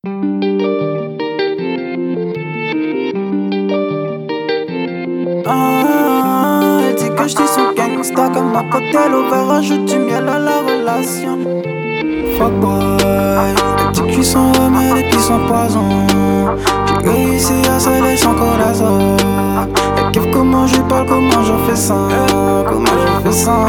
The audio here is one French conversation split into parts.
Elle dit que je suis son gangsta comme un cocktail au verre, rajoute du miel à la relation. Fuck boy, les petits cuissons remèdes et puis sans poison. J'ai réussi à sceller son corazon. Elle kiffe comment je parle, comment je fais ça, comment je fais ça.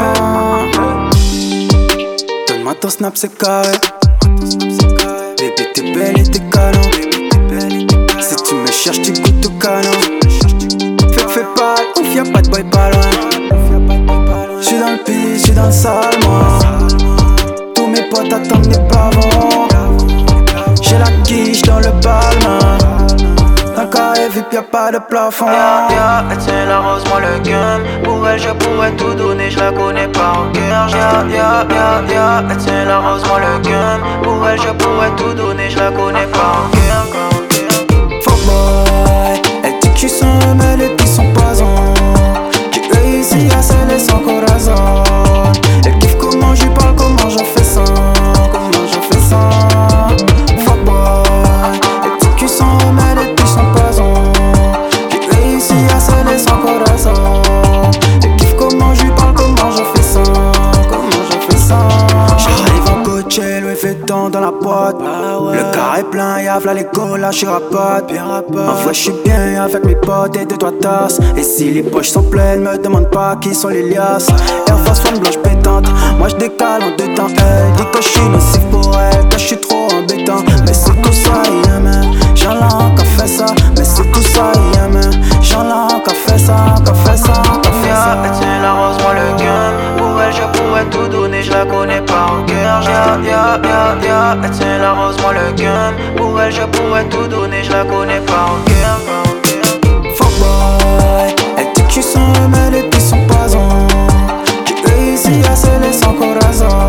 Donne-moi ton snap, c'est carré. Baby t'es belle et t'es canon. Si tu me cherches, tu goûtes tout canon. Fais pas ouf, y'a pas de boy pas loin. J'suis dans le pis, j'suis dans le sale, moi. Tous mes potes attendent les pavons. J'ai la quiche dans le balmain. Un carré vip, y'a pas de plafond. Elle tient la rose, moi le gun. Pour elle, je pourrais tout donner, je la connais par cœur. Elle tient la rose, moi le gun. Pour elle, je pourrais tout donner, je la connais par cœur. Fuck boy, elle dit que j'suis son remède et puis son poison. J'ai réussi à sceller son corazon. Elle kiffe comment je parle, comment je fais ça, comment je fais ça. Fuck boy, elle dit que son remède et puis son poison. J'ai réussi à sceller son corazon. Elle kiffe comment je parle, comment je fais ça, comment je fais ça. J'arrive en coach, Louis Vuitton dans la boîte. Le car est plein, y'a v'là les go, là j'suis rapote. En vrai j'suis bien avec mes potes et 2-3 tasses. Et si les poches sont pleines, me demande pas qui sont les liasses. Air Force One blanche pétante, moi j'décale en 2 temps. Elle dit que j'suis nocif pour elle, que j'suis trop embêtant. Mais c'est tout ça, yeah man, j'en ai encore fait ça. Mais c'est tout ça, yeah man, j'en ai encore fait ça, encore fait ça, encore fait ça. Elle tient la rose, moi le gun. Pour elle, je pourrais tout donner, je la connais par cœur. Elle tient la rose, moi le gun. Pour elle, je pourrais tout donner, je la connais par cœur. Fuck boy, elle dit que j'suis son remède et puis son poison. J'ai réussi à sceller son corazon.